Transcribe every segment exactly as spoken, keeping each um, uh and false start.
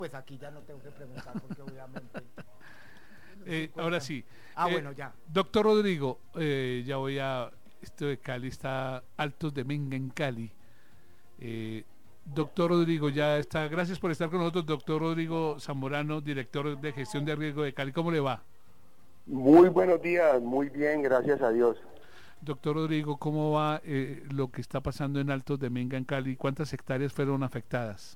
Pues aquí ya no tengo que preguntar porque obviamente... Eh, ahora sí. Ah, Eh, bueno, ya. Doctor Rodrigo, eh, ya voy a... Esto de Cali está Altos de Menga en Cali. Eh, doctor Rodrigo, ya está. Gracias por estar con nosotros, doctor Rodrigo Zamorano, director de gestión de riesgo de Cali. ¿Cómo le va? Muy buenos días, muy bien, gracias a Dios. Doctor Rodrigo, ¿cómo va eh, lo que está pasando en Altos de Menga en Cali? ¿Cuántas hectáreas fueron afectadas?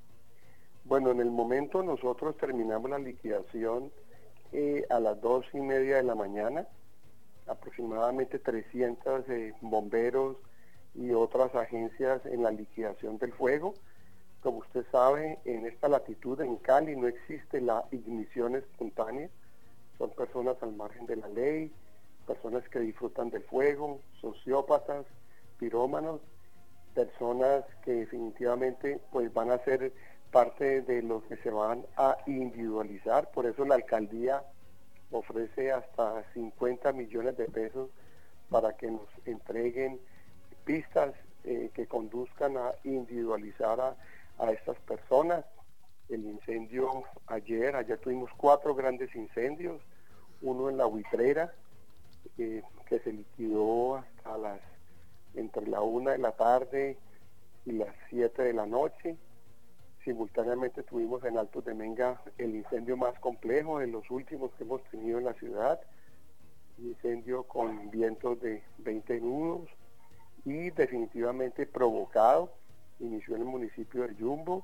Bueno, en el momento nosotros terminamos la liquidación eh, a las dos y media de la mañana. Aproximadamente trescientos eh, bomberos y otras agencias en la liquidación del fuego. Como usted sabe, en esta latitud en Cali no existe la ignición espontánea. Son personas al margen de la ley, personas que disfrutan del fuego, sociópatas, pirómanos, personas que definitivamente pues van a ser parte de los que se van a individualizar. Por eso la alcaldía ofrece hasta cincuenta millones de pesos para que nos entreguen pistas eh, que conduzcan a individualizar a, a estas personas. El incendio ayer, ayer tuvimos cuatro grandes incendios, uno en la Buitrera, eh, que se liquidó hasta las, entre la una de la tarde y las siete de la noche. Simultáneamente tuvimos en Altos de Menga el incendio más complejo de los últimos que hemos tenido en la ciudad, un incendio con vientos de veinte nudos y definitivamente provocado, inició en el municipio de Yumbo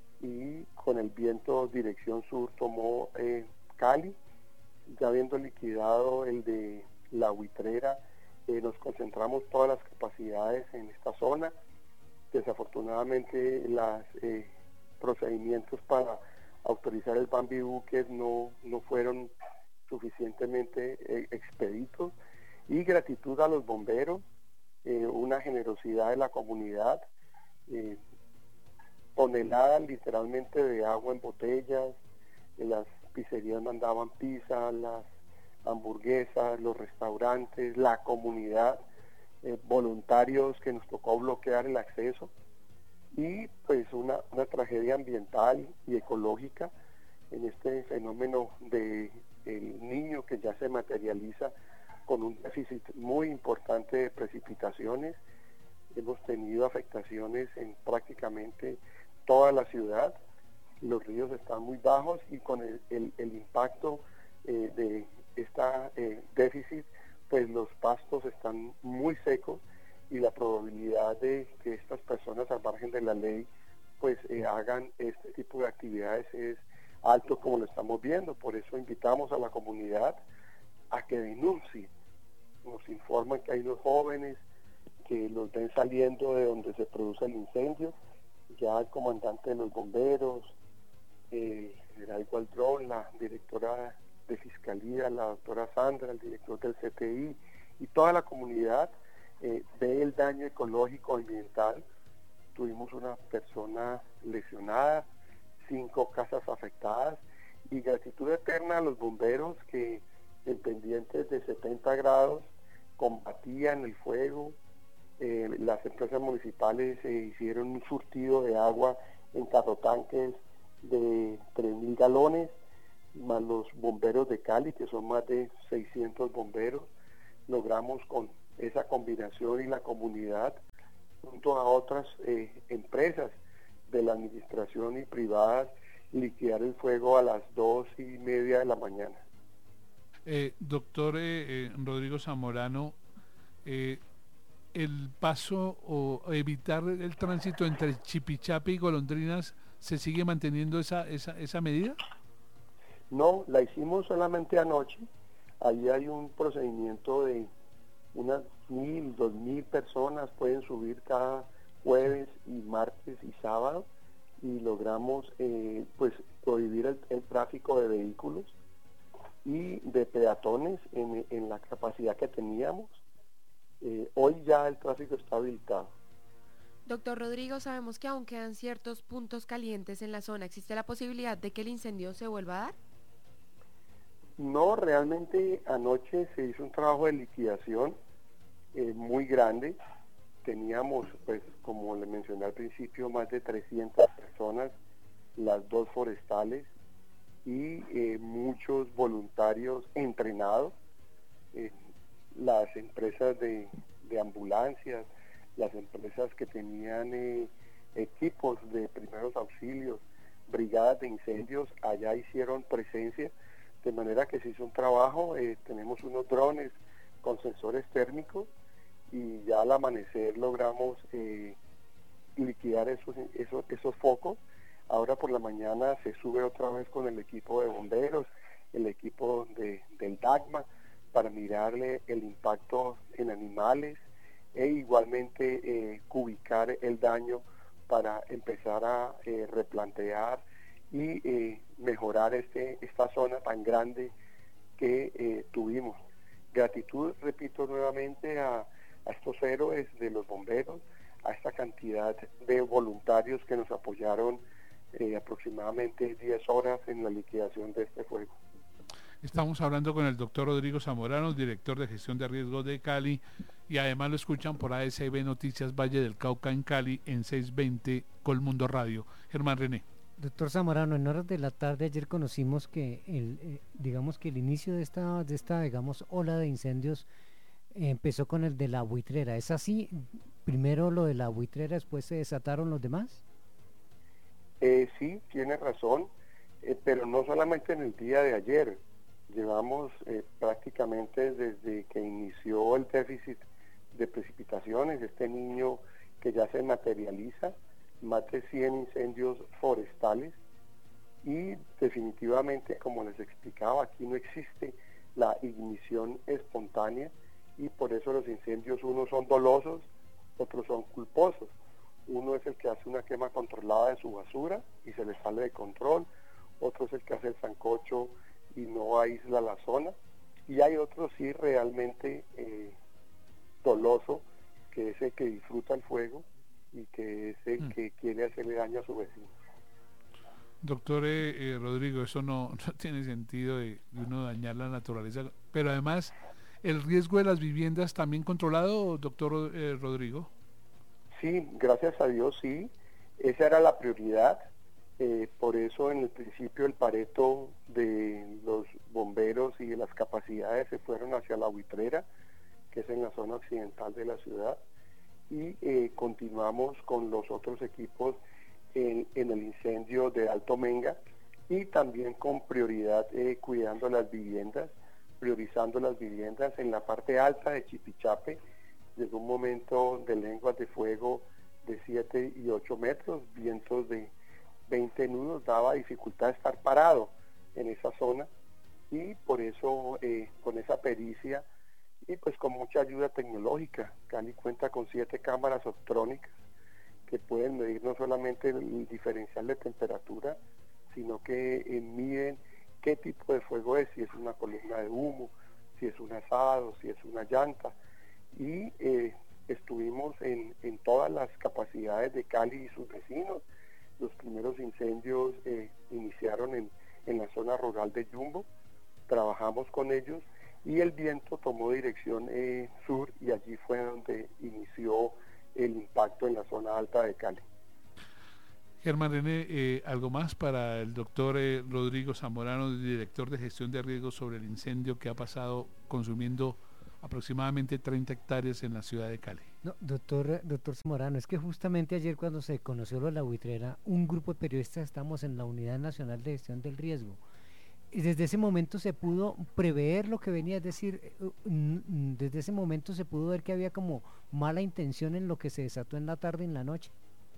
y con el viento dirección sur tomó eh, Cali. Ya habiendo liquidado el de la Buitrera, eh, nos concentramos todas las capacidades en esta zona. Desafortunadamente los eh, procedimientos para autorizar el Bambi buques no, no fueron suficientemente eh, expeditos, y gratitud a los bomberos, eh, una generosidad de la comunidad, eh, toneladas literalmente de agua en botellas, eh, las pizzerías mandaban pizza, las hamburguesas, los restaurantes, la comunidad, eh, voluntarios que nos tocó bloquear el acceso, y pues una, una tragedia ambiental y ecológica en este fenómeno de el niño que ya se materializa con un déficit muy importante de precipitaciones. Hemos tenido afectaciones en prácticamente toda la ciudad. Los ríos están muy bajos y con el, el, el impacto eh, de este eh, déficit, pues los pastos están muy secos y la probabilidad de que estas personas al margen de la ley pues eh, hagan este tipo de actividades es alto, como lo estamos viendo. Por eso invitamos a la comunidad a que denuncie. Nos informan que hay unos jóvenes que los ven saliendo de donde se produce el incendio. Ya el comandante de los bomberos, el general Gualdrón, la directora de Fiscalía, la doctora Sandra, el director del C T I y toda la comunidad eh, ve el daño ecológico ambiental. Tuvimos una persona lesionada, cinco casas afectadas, y gratitud eterna a los bomberos que en pendientes de setenta grados combatían el fuego. Eh, las empresas municipales eh, hicieron un surtido de agua en carrotanques de tres mil galones, más los bomberos de Cali, que son más de seiscientos bomberos. Logramos con esa combinación y la comunidad, junto a otras eh, empresas de la administración y privadas, liquidar el fuego a las dos y media de la mañana. Eh, doctor eh, eh, Rodrigo Zamorano, eh, el paso o evitar el tránsito entre Chipichape y Golondrinas, ¿se sigue manteniendo esa, esa, esa medida? No, la hicimos solamente anoche. Ahí hay un procedimiento de unas mil, dos mil personas pueden subir cada jueves y martes y sábado, y logramos eh, pues prohibir el, el tráfico de vehículos y de peatones en, en la capacidad que teníamos. Eh, hoy ya el tráfico está habilitado. Doctor Rodrigo, sabemos que aún quedan ciertos puntos calientes en la zona. ¿Existe la posibilidad de que el incendio se vuelva a dar? No, realmente anoche se hizo un trabajo de liquidación eh, muy grande. Teníamos, pues, como le mencioné al principio, más de trescientas personas las dos forestales y eh, muchos voluntarios entrenados, eh, las empresas de, de ambulancias, las empresas que tenían eh, equipos de primeros auxilios, brigadas de incendios, allá hicieron presencia, de manera que se hizo un trabajo, eh, tenemos unos drones con sensores térmicos y ya al amanecer logramos eh, liquidar esos, esos, esos focos. Ahora por la mañana se sube otra vez con el equipo de bomberos, el equipo de, del DACMA, para mirarle el impacto en animales e igualmente eh, cubicar el daño para empezar a eh, replantear y eh, mejorar este, esta zona tan grande que eh, tuvimos. Gratitud, repito nuevamente, a, a estos héroes de los bomberos, a esta cantidad de voluntarios que nos apoyaron eh, aproximadamente diez horas en la liquidación de este fuego. Estamos hablando con el doctor Rodrigo Zamorano, director de gestión de riesgos de Cali, y además lo escuchan por A S B Noticias Valle del Cauca en Cali en seiscientos veinte Colmundo Radio. Germán René. Doctor Zamorano, en horas de la tarde ayer conocimos que el, eh, digamos que el inicio de esta, de esta, digamos, ola de incendios eh, empezó con el de la buitrera. ¿Es así? Primero lo de la buitrera, después se desataron los demás. Eh, sí, tiene razón, eh, pero no solamente en el día de ayer. Llevamos eh, prácticamente desde que inició el déficit de precipitaciones, este niño que ya se materializa, más de cien incendios forestales y definitivamente, como les explicaba, aquí no existe la ignición espontánea y por eso los incendios unos son dolosos, otros son culposos. Uno es el que hace una quema controlada de su basura y se le sale de control, otro es el que hace el sancocho y no aísla la zona, y hay otro sí realmente eh, doloso, que es el que disfruta el fuego y que es el mm. que quiere hacerle daño a su vecino. Doctor eh, eh, Rodrigo, eso no, no tiene sentido de, de uno dañar la naturaleza, pero además, ¿el riesgo de las viviendas también controlado, doctor eh, Rodrigo? Sí, gracias a Dios sí, esa era la prioridad. Eh, por eso en el principio el pareto de los bomberos y de las capacidades se fueron hacia la buitrera, que es en la zona occidental de la ciudad, y eh, continuamos con los otros equipos en, en el incendio de Alto Menga y también con prioridad eh, cuidando las viviendas, priorizando las viviendas en la parte alta de Chipichape. Llegó un momento de lenguas de fuego de siete y ocho metros, vientos de veinte nudos, daba dificultad estar parado en esa zona y por eso eh, con esa pericia y pues con mucha ayuda tecnológica, Cali cuenta con siete cámaras optrónicas que pueden medir no solamente el diferencial de temperatura, sino que eh, miden qué tipo de fuego es, si es una columna de humo, si es un asado, si es una llanta, y eh, estuvimos en, en todas las capacidades de Cali y sus vecinos. Los primeros incendios eh, iniciaron en, en la zona rural de Yumbo, trabajamos con ellos y el viento tomó dirección eh, sur y allí fue donde inició el impacto en la zona alta de Cali. Germán René, eh, ¿algo más para el doctor eh, Rodrigo Zamorano, director de gestión de riesgos, sobre el incendio que ha pasado consumiendo aproximadamente treinta hectáreas en la ciudad de Cali? No, doctor, doctor Zamorano, es que justamente ayer cuando se conoció lo de la buitrera, un grupo de periodistas estamos en la Unidad Nacional de Gestión del Riesgo. Y desde ese momento se pudo prever lo que venía, es decir, desde ese momento se pudo ver que había como mala intención en lo que se desató en la tarde y en la noche.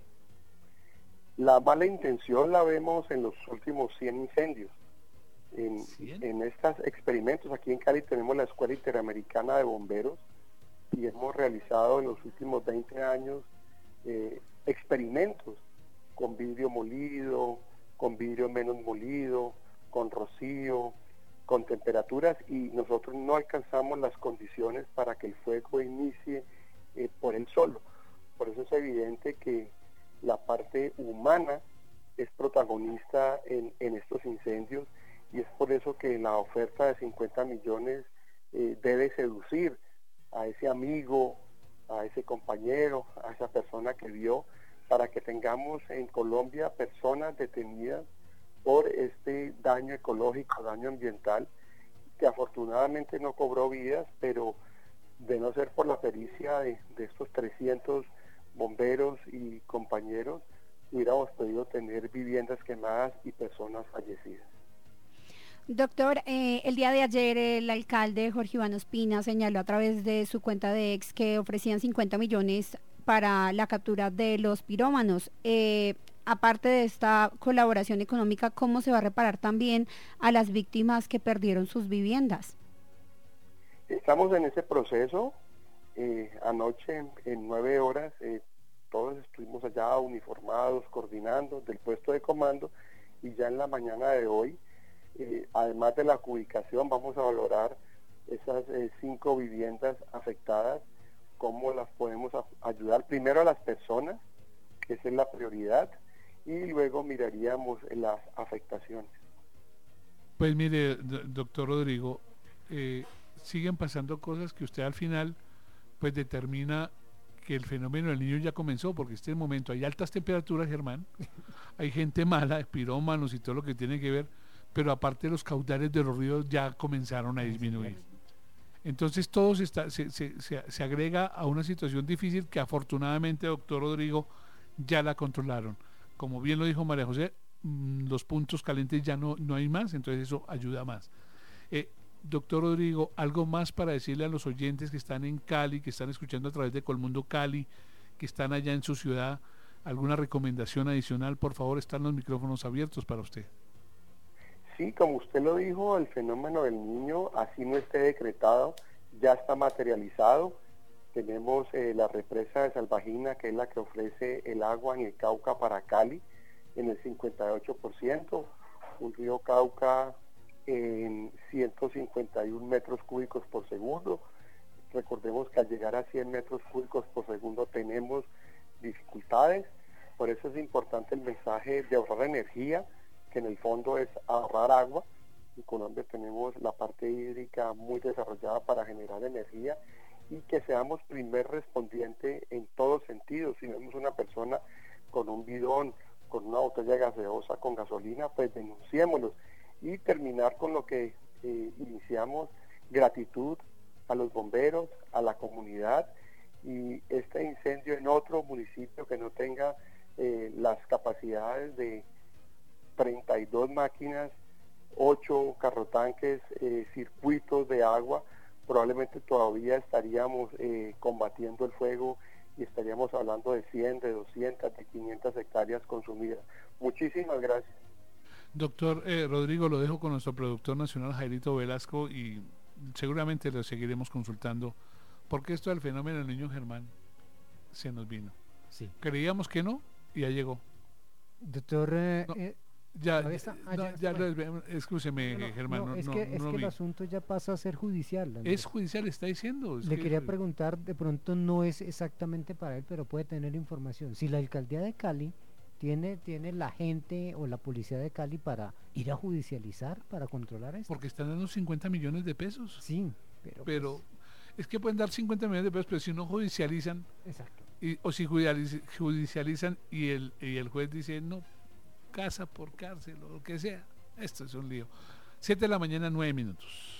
La mala intención la vemos en los últimos cien incendios. En, en estos experimentos, aquí en Cali tenemos la Escuela Interamericana de Bomberos y hemos realizado en los últimos veinte años eh, experimentos con vidrio molido, con vidrio menos molido, con rocío, con temperaturas, y nosotros no alcanzamos las condiciones para que el fuego inicie eh, por él solo. Por eso es evidente que la parte humana es protagonista en, en estos incendios, y es por eso que la oferta de cincuenta millones eh, debe seducir a ese amigo, a ese compañero, a esa persona que vio para que tengamos en Colombia personas detenidas por este daño ecológico, daño ambiental, que afortunadamente no cobró vidas, pero de no ser por la pericia de, de estos trescientos bomberos y compañeros, hubiéramos podido tener viviendas quemadas y personas fallecidas. Doctor, eh, el día de ayer el alcalde Jorge Iván Ospina señaló a través de su cuenta de ex que ofrecían cincuenta millones para la captura de los pirómanos. Eh, aparte de esta colaboración económica, ¿cómo se va a reparar también a las víctimas que perdieron sus viviendas? Estamos en ese proceso. Eh, anoche en, en nueve horas eh, todos estuvimos allá uniformados, coordinando del puesto de comando, y ya en la mañana de hoy, eh, además de la ubicación, vamos a valorar esas eh, cinco viviendas afectadas, cómo las podemos a, ayudar primero a las personas, que esa es la prioridad, y luego miraríamos las afectaciones. Pues mire, doctor Rodrigo, eh, siguen pasando cosas que usted al final pues determina que el fenómeno del niño ya comenzó, porque en este momento hay altas temperaturas, Germán, hay gente mala, pirómanos y todo lo que tiene que ver, pero aparte los caudales de los ríos ya comenzaron a disminuir. Entonces todo se, está, se, se, se, se agrega a una situación difícil que afortunadamente, doctor Rodrigo, ya la controlaron. Como bien lo dijo María José, mmm, los puntos calientes ya no, no hay más, entonces eso ayuda más. Eh, Doctor Rodrigo, ¿algo más para decirle a los oyentes que están en Cali, que están escuchando a través de Colmundo Cali, que están allá en su ciudad? ¿Alguna recomendación adicional? Por favor, están los micrófonos abiertos para usted. Sí, como usted lo dijo, el fenómeno del niño, así no esté decretado, ya está materializado. Tenemos eh, la represa de Salvajina, que es la que ofrece el agua en el Cauca para Cali, en el cincuenta y ocho por ciento. Un río Cauca en ciento cincuenta y uno metros cúbicos por segundo. Recordemos que al llegar a cien metros cúbicos por segundo tenemos dificultades, por eso es importante el mensaje de ahorrar energía, que en el fondo es ahorrar agua. En Colombia tenemos la parte hídrica muy desarrollada para generar energía, y que seamos primer respondiente en todos sentidos. Si vemos una persona con un bidón, con una botella gaseosa, con gasolina, pues denunciémoslos. Y terminar con lo que eh, iniciamos, gratitud a los bomberos, a la comunidad, y este incendio en otro municipio que no tenga eh, las capacidades de treinta y dos máquinas, ocho carrotanques, eh, circuitos de agua, probablemente todavía estaríamos eh, combatiendo el fuego y estaríamos hablando de cien, de doscientas, de quinientas hectáreas consumidas. Muchísimas gracias. Doctor eh, Rodrigo, lo dejo con nuestro productor nacional Jairito Velasco y seguramente lo seguiremos consultando, porque esto del fenómeno del niño Germán se nos vino. Sí. Creíamos que no y ya llegó. Doctor, eh, No, eh, ya, ¿todavía está? Ah, no, ya ya, está. no, escúcheme, no, no, Germán. no, es no, que, no es lo que el vi. asunto ya pasa a ser judicial. Andrés. Es judicial, está diciendo. Es Le que- quería preguntar, de pronto no es exactamente para él, pero puede tener información. Si la alcaldía de Cali tiene, tiene la gente o la policía de Cali para ir a judicializar, para controlar esto. Porque están dando cincuenta millones de pesos. Sí, pero... Pero pues, es que pueden dar cincuenta millones de pesos, pero si no judicializan, exacto. y, o si judicializ- judicializan y el, y el juez dice no, casa por cárcel o lo que sea, esto es un lío. Siete de la mañana, nueve minutos.